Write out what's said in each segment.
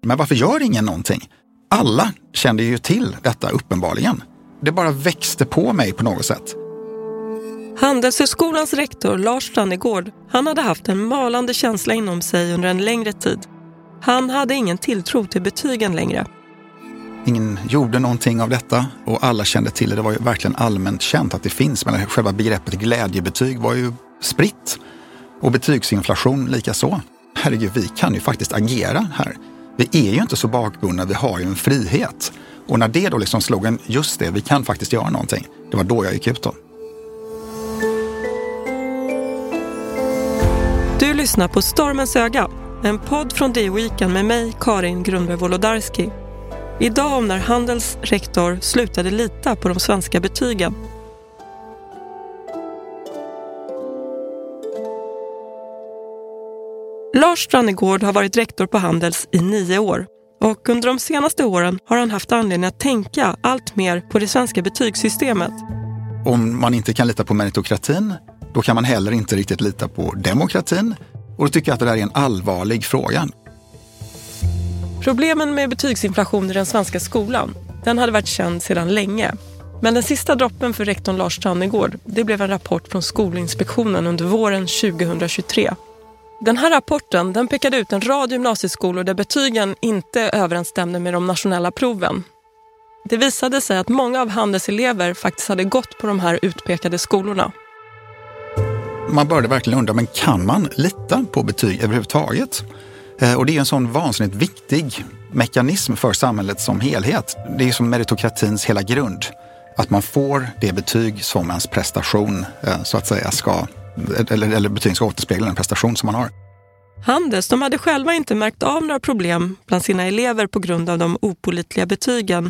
Men varför gör ingen någonting? Alla kände ju till detta uppenbarligen. Det bara växte på mig på något sätt. Handelshögskolans rektor Lars Strannegård, han hade haft en malande känsla inom sig under en längre tid. Han hade ingen tilltro till betygen längre. Ingen gjorde någonting av detta och alla kände till det. Det var ju verkligen allmänt känt att det finns, men själva begreppet glädjebetyg var ju spritt. Och betygsinflation lika så. Herregud, vi kan ju faktiskt agera här. Vi är ju inte så bakbundna, vi har ju en frihet. Och när det då liksom slog en, just det, vi kan faktiskt göra någonting. Det var då jag gick ut då. Du lyssnar på Stormens öga, en podd från D-Weekend med mig, Karin Grundberg Wolodarski. Idag om när Handels rektor slutade lita på de svenska betygen. Lars Strannegård har varit rektor på Handels i 9 år. Och under de senaste åren har han haft anledning att tänka allt mer på det svenska betygssystemet. Om man inte kan lita på meritokratin, då kan man heller inte riktigt lita på demokratin. Och då tycker jag att det där är en allvarlig fråga. Problemen med betygsinflation i den svenska skolan, den hade varit känd sedan länge. Men den sista droppen för rektorn Lars Strannegård, det blev en rapport från Skolinspektionen under våren 2023. Den här rapporten, den pekade ut en rad gymnasieskolor där betygen inte överensstämde med de nationella proven. Det visade sig att många av Handels elever faktiskt hade gått på de här utpekade skolorna. Man började verkligen undra, men kan man lita på betyg överhuvudtaget? Och det är en sån vansinnigt viktig mekanism för samhället som helhet. Det är som meritokratins hela grund. Att man får det betyg som ens prestation så att säga ska, eller betyg ska återspegla den prestation som man har. Handels, de hade själva inte märkt av några problem bland sina elever på grund av de opålitliga betygen.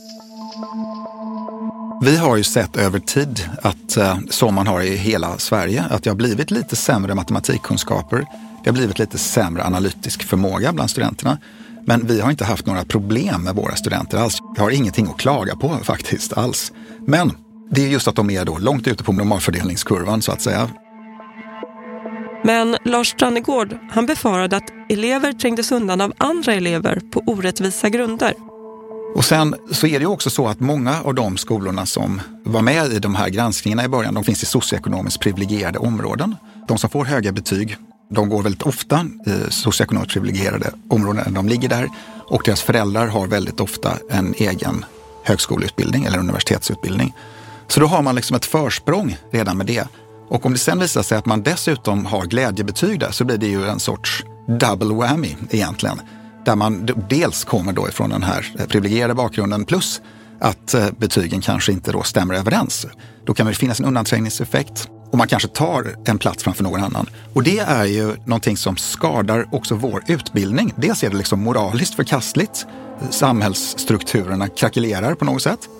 Vi har ju sett över tid att, som man har i hela Sverige, att det har blivit lite sämre matematikkunskaper. Det har blivit lite sämre analytisk förmåga bland studenterna. Men vi har inte haft några problem med våra studenter alls. Vi har ingenting att klaga på faktiskt alls. Men det är just att de är då långt ute på normalfördelningskurvan så att säga. Men Lars Strannegård, han befarade att elever trängdes undan av andra elever på orättvisa grunder. Och sen så är det ju också så att många av de skolorna som var med i de här granskningarna i början, de finns i socioekonomiskt privilegierade områden. De som får höga betyg, de går väldigt ofta i socioekonomiskt privilegierade områden när de ligger där. Och deras föräldrar har väldigt ofta en egen högskoleutbildning eller universitetsutbildning. Så då har man liksom ett försprång redan med det. Och om det sen visar sig att man dessutom har glädjebetyg där så blir det ju en sorts double whammy egentligen. Där man dels kommer då ifrån den här privilegierade bakgrunden plus att betygen kanske inte då stämmer överens. Då kan det finnas en undanträngningseffekt och man kanske tar en plats framför någon annan. Och det är ju någonting som skadar också vår utbildning. Dels är det liksom moraliskt förkastligt. Samhällsstrukturerna krackelerar på något sätt.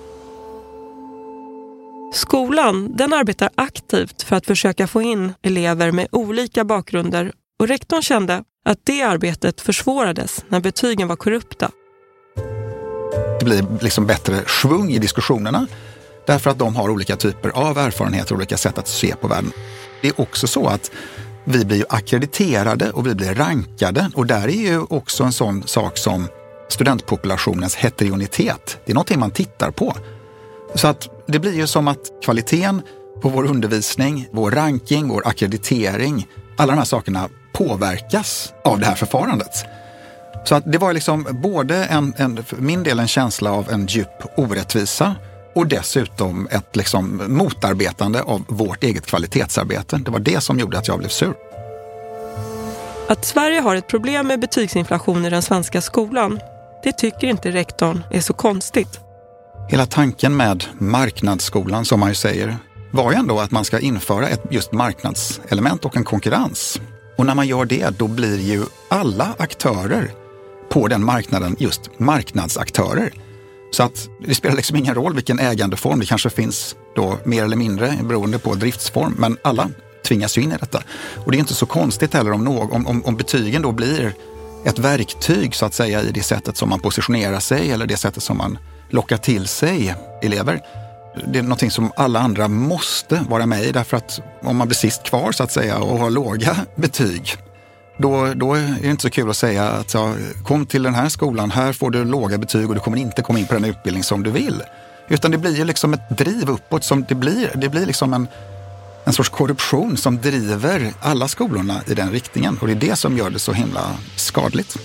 Skolan, den arbetar aktivt för att försöka få in elever med olika bakgrunder och rektorn kände att det arbetet försvårades när betygen var korrupta. Det blir liksom bättre svung i diskussionerna därför att de har olika typer av erfarenheter och olika sätt att se på världen. Det är också så att vi blir akkrediterade och vi blir rankade och där är ju också en sån sak som studentpopulationens heterogenitet. Det är någonting man tittar på. Så att det blir ju som att kvaliteten på vår undervisning, vår ranking, vår akkreditering, alla de här sakerna påverkas av det här förfarandet. Så att det var liksom både för min del en känsla av en djup orättvisa och dessutom ett liksom motarbetande av vårt eget kvalitetsarbete. Det var det som gjorde att jag blev sur. Att Sverige har ett problem med betygsinflation i den svenska skolan, det tycker inte rektorn är så konstigt. Hela tanken med marknadsskolan, som man ju säger, var ju ändå att man ska införa ett just marknadselement och en konkurrens. Och när man gör det, då blir ju alla aktörer på den marknaden just marknadsaktörer. Så att det spelar liksom ingen roll vilken ägandeform, det kanske finns då mer eller mindre beroende på driftsform, men alla tvingas ju in i detta. Och det är inte så konstigt heller om betygen då blir ett verktyg så att säga i det sättet som man positionerar sig eller det sättet som man lockar till sig elever. Det är någonting som alla andra måste vara med i därför att om man blir sist kvar så att säga och har låga betyg, då är det inte så kul att säga att kom till den här skolan, här får du låga betyg och du kommer inte komma in på den utbildning som du vill. Utan det blir ju liksom ett driv uppåt som det blir liksom en sorts korruption som driver alla skolorna i den riktningen. Och det är det som gör det så himla skadligt.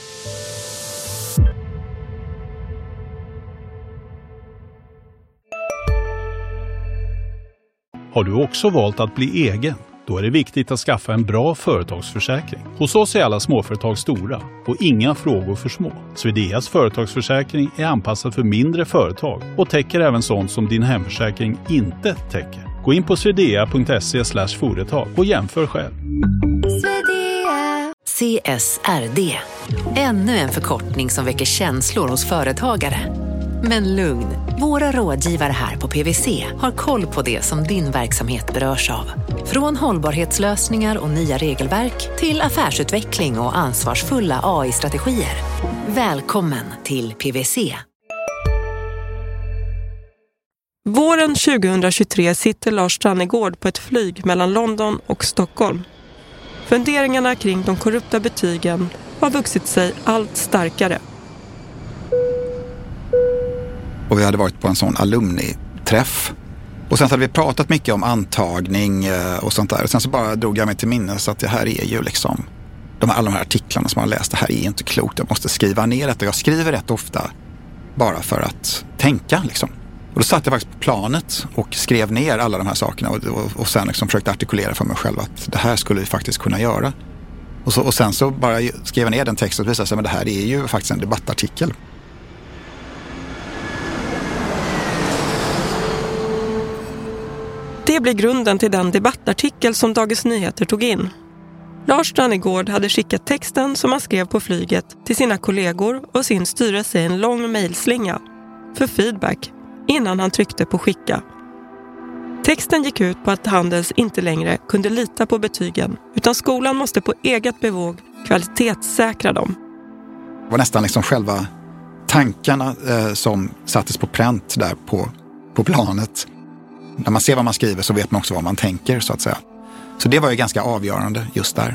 Har du också valt att bli egen? Då är det viktigt att skaffa en bra företagsförsäkring. Hos oss är alla småföretag stora och inga frågor för små. Swedeas företagsförsäkring är anpassad för mindre företag och täcker även sånt som din hemförsäkring inte täcker. Gå in på swedea.se/företag och jämför själv. CSRD. Ännu en förkortning som väcker känslor hos företagare. Men lugn, våra rådgivare här på PwC har koll på det som din verksamhet berörs av. Från hållbarhetslösningar och nya regelverk till affärsutveckling och ansvarsfulla AI-strategier. Välkommen till PwC. Våren 2023 sitter Lars Strannegård på ett flyg mellan London och Stockholm. Funderingarna kring de korrupta betygen har vuxit sig allt starkare. Och vi hade varit på en sån alumniträff. Och sen hade vi pratat mycket om antagning och sånt där. Och sen så bara drog jag mig till minnes att det här är ju liksom alla de här artiklarna som jag har läst, det här är inte klokt. Jag måste skriva ner det. Och jag skriver rätt ofta bara för att tänka liksom. Och då satt jag faktiskt på planet och skrev ner alla de här sakerna och sen liksom försökte artikulera för mig själv att det här skulle vi faktiskt kunna göra. Och sen så bara skrev jag ner den texten och visade sig att det här är ju faktiskt en debattartikel. Det blir grunden till den debattartikel som Dagens Nyheter tog in. Lars Strannegård hade skickat texten som han skrev på flyget till sina kollegor och sin styrelse i en lång mejlslinga för feedback innan han tryckte på skicka. Texten gick ut på att Handels inte längre kunde lita på betygen utan skolan måste på eget bevåg kvalitetssäkra dem. Det var nästan liksom själva tankarna som sattes på pränt där på planet. När man ser vad man skriver så vet man också vad man tänker så att säga. Så det var ju ganska avgörande just där.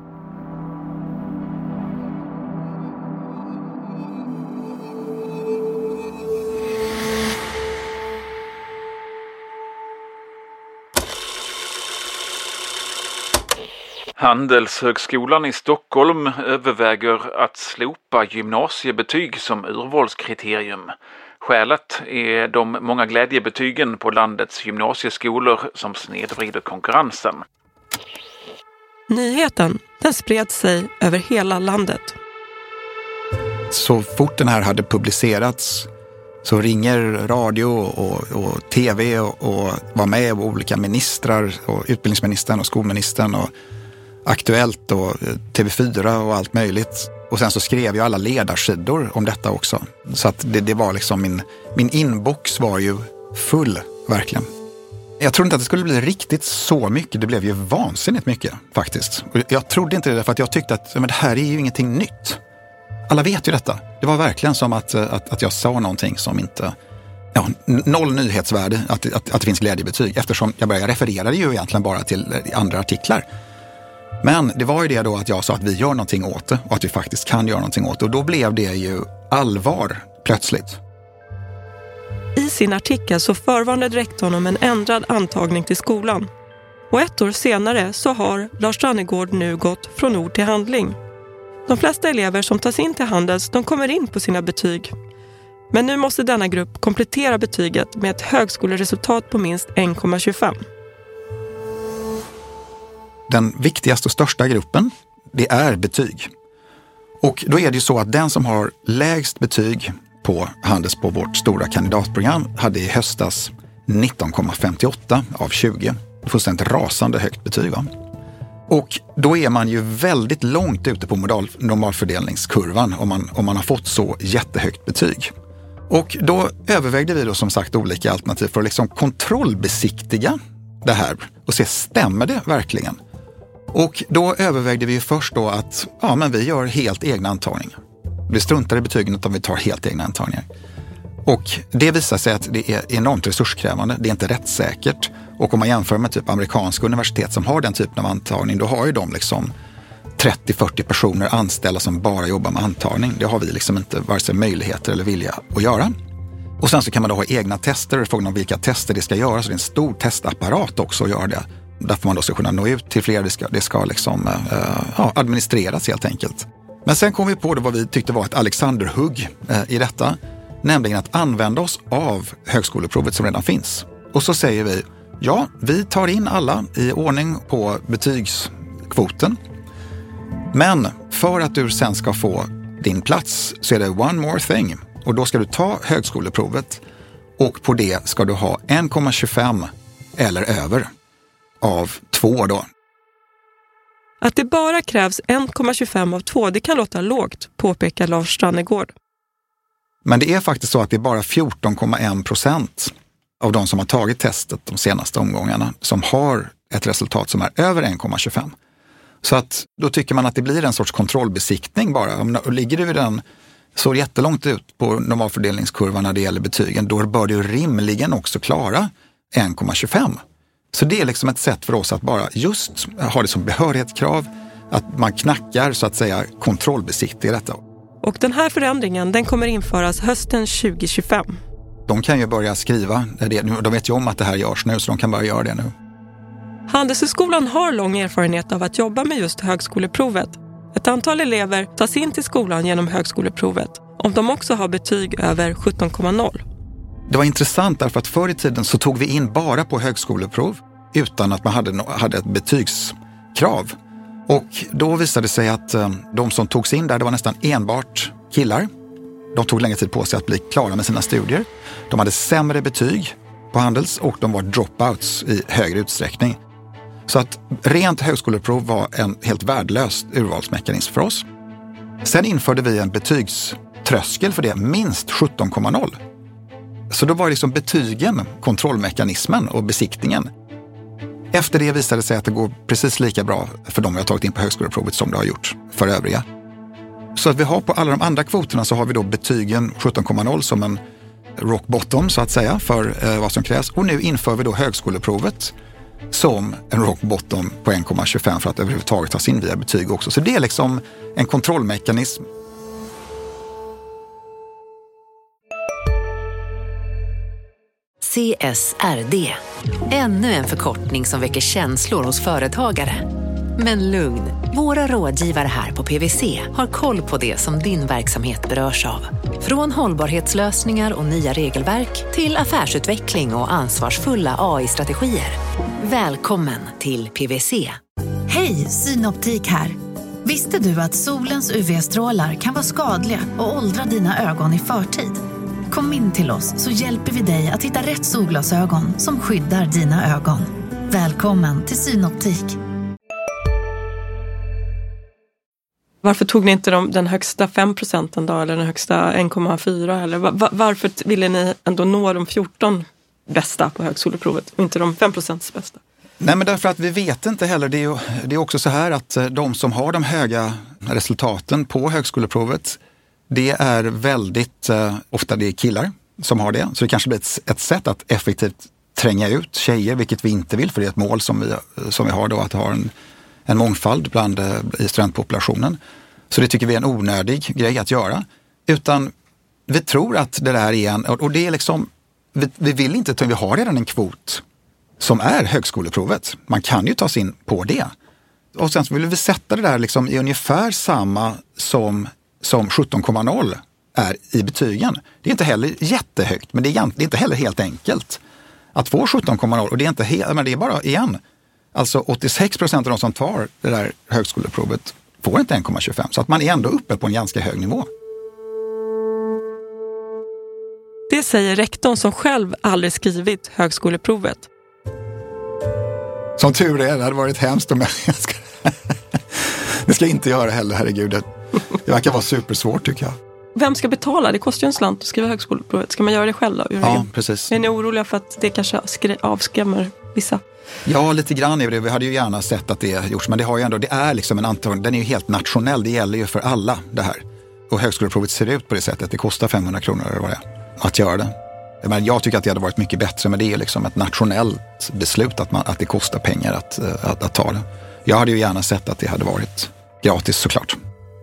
Handelshögskolan i Stockholm överväger att slopa gymnasiebetyg som urvalskriterium. Skälet är de många glädjebetygen på landets gymnasieskolor som snedvrider konkurrensen. Nyheten, den spred sig över hela landet. Så fort den här hade publicerats så ringer radio och tv och var med och olika ministrar och utbildningsministern och skolministern och Aktuellt och TV4 och allt möjligt. Och sen så skrev ju alla ledarsidor om detta också. Så att det var liksom min inbox var ju full, verkligen. Jag trodde inte att det skulle bli riktigt så mycket. Det blev ju vansinnigt mycket faktiskt. Och jag trodde inte det för att jag tyckte att men det här är ju ingenting nytt. Alla vet ju detta. Det var verkligen som att jag sa någonting som inte... Ja, noll nyhetsvärde att det finns glädjebetyg. Eftersom jag refererade ju egentligen bara till andra artiklar. Men det var ju det då att jag sa att vi gör någonting åt det och att vi faktiskt kan göra någonting åt det. Och då blev det ju allvar plötsligt. I sin artikel så förvarnade rektorn om en ändrad antagning till skolan. Och ett år senare så har Lars Strannegård nu gått från ord till handling. De flesta elever som tas in till Handels, de kommer in på sina betyg. Men nu måste denna grupp komplettera betyget med ett högskoleresultat på minst 1,25. Den viktigaste och största gruppen, det är betyg. Och då är det ju så att den som har lägst betyg på Handels på vårt stora kandidatprogram hade i höstas 19,58 av 20. Det får ett rasande högt betyg, va? Och då är man ju väldigt långt ute på normalfördelningskurvan om man har fått så jättehögt betyg. Och då övervägde vi då som sagt olika alternativ för att liksom kontrollbesiktiga det här och se, stämmer det verkligen? Och då övervägde vi först då att men vi gör helt egna antagningar. Vi struntar i betygen utan vi tar helt egna antagningar. Och det visar sig att det är enormt resurskrävande, det är inte rättssäkert. Och om man jämför med typ amerikanska universitet som har den typen av antagning, då har ju de liksom 30-40 personer anställda som bara jobbar med antagning. Det har vi liksom inte vare sig möjligheter eller vilja att göra. Och sen så kan man då ha egna tester, frågan om vilka tester det ska göras. Så det är en stor testapparat också att göra det. Därför man då ska kunna nå ut till fler, det ska liksom, administreras helt enkelt. Men sen kom vi på det vad vi tyckte var ett Alexanderhugg i detta. Nämligen att använda oss av högskoleprovet som redan finns. Och så säger vi, ja, vi tar in alla i ordning på betygskvoten. Men för att du sen ska få din plats så är det one more thing. Och då ska du ta högskoleprovet och på det ska du ha 1,25 eller över av 2 då. Att det bara krävs 1,25 av 2, det kan låta lågt, påpekar Lars Strannegård. Men det är faktiskt så att det är bara 14,1% av de som har tagit testet de senaste omgångarna som har ett resultat som är över 1,25. Så att då tycker man att det blir en sorts kontrollbesiktning bara. Ligger du i den så jättelångt ut på normalfördelningskurvan när det gäller betygen, då bör du rimligen också klara 1,25. Så det är liksom ett sätt för oss att bara just ha det som behörighetskrav, att man knackar så att säga kontrollbesiktiga detta. Och den här förändringen, den kommer införas hösten 2025. De kan ju börja skriva, de vet ju om att det här görs nu så de kan börja göra det nu. Handelshögskolan har lång erfarenhet av att jobba med just högskoleprovet. Ett antal elever tas in till skolan genom högskoleprovet, om de också har betyg över 17,0. Det var intressant därför att förr i tiden så tog vi in bara på högskoleprov utan att man hade ett betygskrav. Och då visade det sig att de som togs in där, det var nästan enbart killar. De tog längre tid på sig att bli klara med sina studier. De hade sämre betyg på Handels och de var dropouts i högre utsträckning. Så att rent högskoleprov var en helt värdelös urvalsmekanism för oss. Sen införde vi en betygströskel för det, minst 17,0. Så då var liksom betygen kontrollmekanismen och besiktningen. Efter det visade det sig att det går precis lika bra för de vi har tagit in på högskoleprovet som det har gjort för övriga. Så att vi har på alla de andra kvoterna så har vi då betygen 17,0 som en rock bottom så att säga för vad som krävs. Och nu inför vi då högskoleprovet som en rock bottom på 1,25 för att överhuvudtaget tas in via betyg också. Så det är liksom en kontrollmekanism. CSRD. Ännu en förkortning som väcker känslor hos företagare. Men lugn, våra rådgivare här på PwC har koll på det som din verksamhet berörs av. Från hållbarhetslösningar och nya regelverk till affärsutveckling och ansvarsfulla AI-strategier. Välkommen till PwC. Hej, Synoptik här. Visste du att solens UV-strålar kan vara skadliga och åldra dina ögon i förtid? Kom in till oss så hjälper vi dig att hitta rätt solglasögon som skyddar dina ögon. Välkommen till Synoptik. Varför tog ni inte den högsta 5% då, eller den högsta 1,4? Eller varför ville ni ändå nå de 14 bästa på högskoleprovet och inte de 5% bästa? Nej, men därför att vi vet inte heller. Det är också så här att de som har de höga resultaten på högskoleprovet, det är väldigt ofta det är killar som har det. Så det kanske blir ett sätt att effektivt tränga ut tjejer, vilket vi inte vill, för det är ett mål som vi har då, att ha en mångfald i studentpopulationen. Så det tycker vi är en onödig grej att göra. Utan vi tror att det där är och det är liksom, vi vill inte, vi har redan en kvot som är högskoleprovet. Man kan ju ta sig in på det. Och sen så vill vi sätta det där liksom i ungefär samma som 17,0 är i betygen. Det är inte heller jättehögt, men det är inte heller helt enkelt att få 17,0. Och det är inte men det är bara igen. Alltså 86% av de som tar det där högskoleprovet får inte 1,25. Så att man är ändå uppe på en ganska hög nivå. Det säger rektorn som själv aldrig skrivit högskoleprovet. Som tur är, det hade varit hemskt om jag ska... Det ska jag inte göra heller, herregud. Det verkar vara supersvårt tycker jag. Vem ska betala? Det kostar ju en slant att skriva högskoleprovet. Ska man göra det själv då? Ja, precis. Är ni oroliga för att det kanske avskrämmer vissa? Ja, lite grann är det. Vi hade ju gärna sett att det gjorts, men det har ju ändå, det är liksom en antagning, den är ju helt nationell, det gäller ju för alla det här. Och högskoleprovet ser ut på det sättet, det kostar 500 kronor eller vad det är, att göra det. Men jag tycker att det hade varit mycket bättre, men det är liksom ett nationellt beslut att det kostar pengar att ta det. Jag hade ju gärna sett att det hade varit gratis såklart.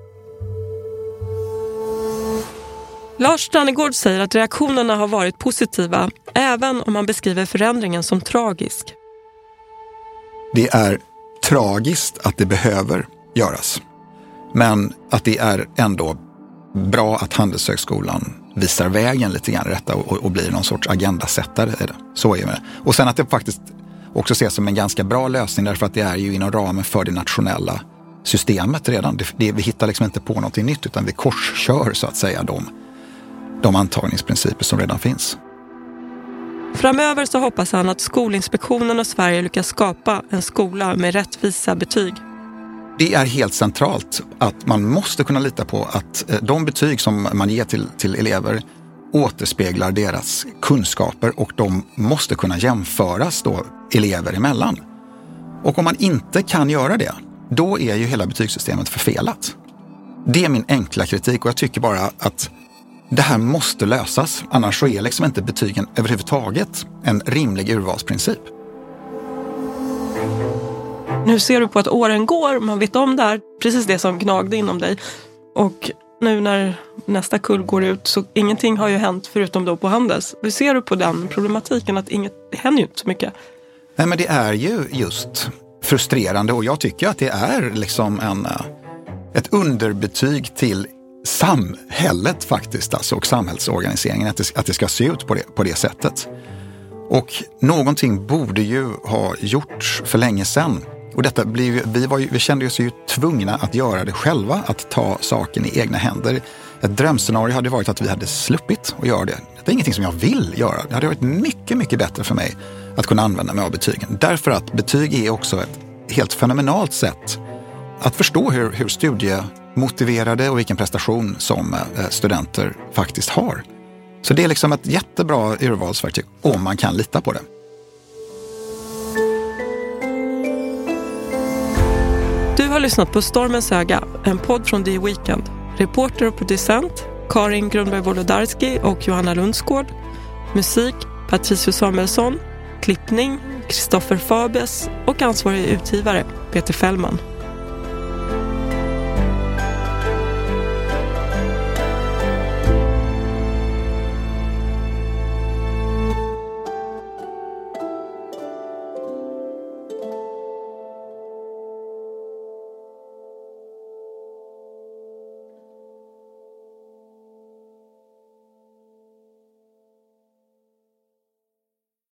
Lars Strannegård säger att reaktionerna har varit positiva, även om man beskriver förändringen som tragisk. Det är tragiskt att det behöver göras. Men att det är ändå bra att Handelshögskolan visar vägen lite grann i detta och blir någon sorts agendasättare i det. Så är det. Och sen att det faktiskt också ses som en ganska bra lösning, därför att det är ju inom ramen för det nationella systemet redan. Vi hittar liksom inte på något nytt, utan vi korskör så att säga de antagningsprinciper som redan finns. Framöver så hoppas han att Skolinspektionen och Sverige lyckas skapa en skola med rättvisa betyg. Det är helt centralt att man måste kunna lita på att de betyg som man ger till elever återspeglar deras kunskaper, och de måste kunna jämföras då elever emellan. Och om man inte kan göra det, då är ju hela betygssystemet förfelat. Det är min enkla kritik, och jag tycker bara att det här måste lösas. Annars så är liksom inte betygen överhuvudtaget en rimlig urvalsprincip. Nu ser du på att åren går, man vet om det här, precis det som gnagde inom dig. Och nu när nästa kull går ut så ingenting har ju hänt förutom då på Handels. Hur ser du på den problematiken att det händer ju inte så mycket? Nej, men det är ju just frustrerande, och jag tycker att det är liksom ett underbetyg till samhället faktiskt, alltså, och samhällsorganiseringen, att det ska se ut på det sättet. Och någonting borde ju ha gjorts för länge sedan. Och detta vi kände oss ju tvungna att göra det själva, att ta saken i egna händer. Ett drömscenario hade varit att vi hade sluppit att göra det. Det är ingenting som jag vill göra. Det hade varit mycket, mycket bättre för mig att kunna använda mig av betygen. Därför att betyg är också ett helt fenomenalt sätt att förstå hur studiemotiverade och vilken prestation som studenter faktiskt har. Så det är liksom ett jättebra urvalsverktyg om man kan lita på det. Du har lyssnat på Stormens öga, en podd från The Weekend. Reporter och producent Karin Grundberg-Wolodarski och Johanna Lundsgård. Musik Patricio Samuelsson. Klippning Kristoffer Fabes och ansvarig utgivare Peter Fällman.